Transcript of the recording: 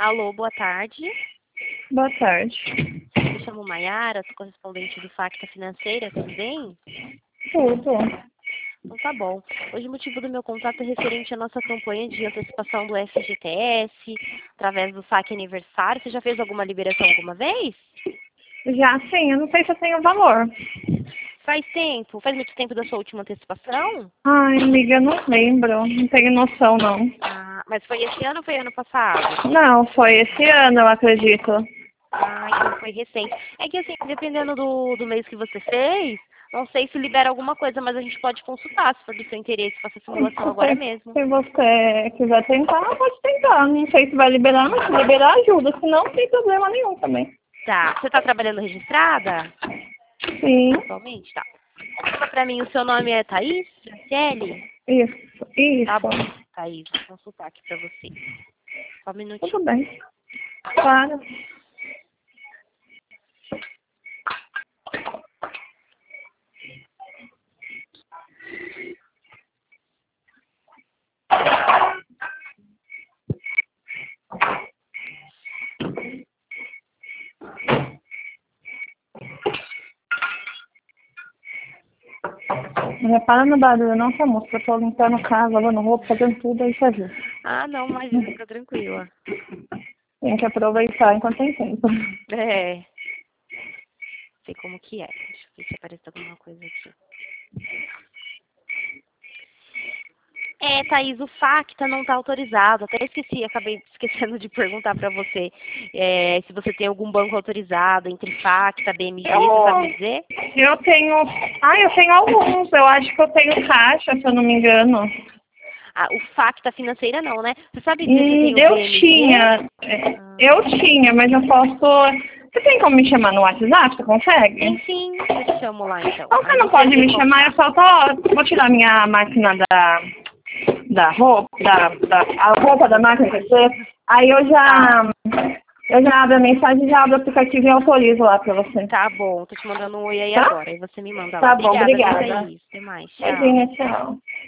Alô, boa tarde. Boa tarde. Me chamo Maiara, sou correspondente do Facta Financeira, tudo bem? Tudo. Então tá bom. Hoje o motivo do meu contato é referente à nossa campanha de antecipação do FGTS, através do saque aniversário. Você já fez alguma liberação alguma vez? Já sim, eu não sei se eu tenho valor. Faz tempo? Faz muito tempo da sua última antecipação? Ai, amiga, eu não lembro. Não tenho noção, não. Ah, mas foi esse ano ou foi ano passado? Não, foi esse ano, eu acredito. Ah, então foi recente. É que assim, dependendo do mês que você fez, não sei se libera alguma coisa, mas a gente pode consultar se for do seu interesse, faça a simulação agora mesmo. Se você quiser tentar, pode tentar. Não sei se vai liberar, mas se liberar ajuda. Se não, não tem problema nenhum também. Tá. Você tá trabalhando registrada? Sim, Atualmente? Tá. Fala pra mim, o seu nome é Thaís? Franciele? isso, Tá isso. bom, Thaís. Vou consultar aqui pra você. Só um Tudo minutinho. bem. Claro. Não repara no barulho, não, tá, moça? Eu tô limpando casa, lavando roupa, fazendo tudo, aí você viu. Ah, não, imagina, fica tranquila. Tem que aproveitar enquanto tem tempo. É. Sei como que é. Deixa eu ver se aparece alguma coisa aqui. É, Thaís, o Facta não está autorizado. Até esqueci, acabei esquecendo de perguntar para você se você tem algum banco autorizado entre Facta, BMG, você sabe me dizer? Eu tenho. Ah, eu tenho alguns. Eu acho que eu tenho caixa, se eu não me engano. Ah, o Facta financeira não, né? Você sabe dizer se tem o Eu BMG? tinha. Eu tinha, mas eu posso. Você tem como me chamar no WhatsApp? Você Tem consegue? sim, eu te chamo lá então. Então você Aí não você pode vê me qual chamar, eu só tô. Vou tirar minha máquina da roupa, a roupa da máquina, quer dizer. Aí eu tá. já. Eu já abro a mensagem, já abro o aplicativo e autorizo lá pra você. Tá bom, tô te mandando um oi aí Tá? agora. Aí você me manda lá. Tá bom, Obrigada, viu, obrigada. Thaís? Até mais. Tchau. Imagina, tchau.